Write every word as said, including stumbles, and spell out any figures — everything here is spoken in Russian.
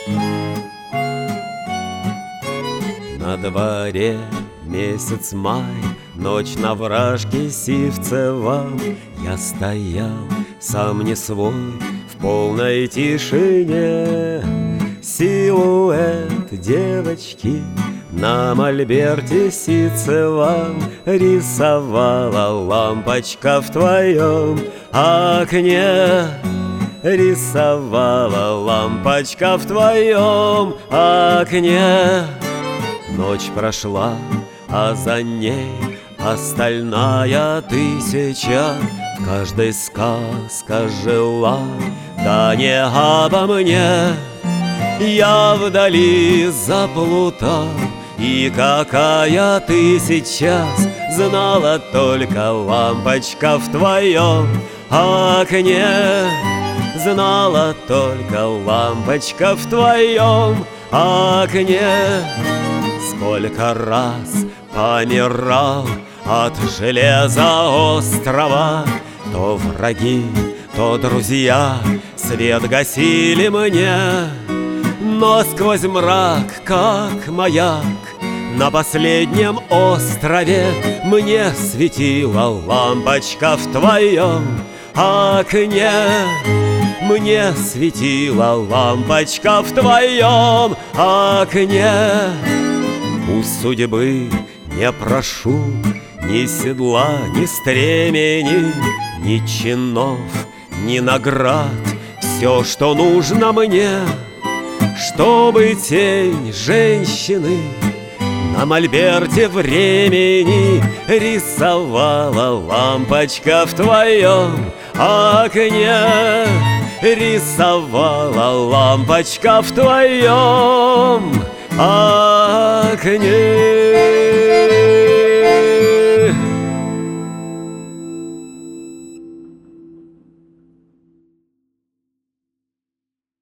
На дворе месяц май, ночь на вражке Сивцева. Я стоял, сам не свой, в полной тишине. Силуэт девочки на мольберте ситцевом рисовала лампочка в твоем окне. Рисовала лампочка в твоем окне. Ночь прошла, а за ней остальная тысяча. В каждой сказка жила, да не обо мне. Я вдали заплутал, и какая ты сейчас, знала только лампочка в твоем окне. Знала только лампочка в твоем окне. Сколько раз помирал от железа острова, то враги, то друзья свет гасили мне. Но сквозь мрак, как маяк, на последнем острове мне светила лампочка в твоем окне. Мне светила лампочка в твоем окне. У судьбы не прошу ни седла, ни стремени, ни чинов, ни наград. Все, что нужно мне, чтобы тень женщины на мольберте времени рисовала лампочка в твоем окне. Рисовала лампочка в твоем окне.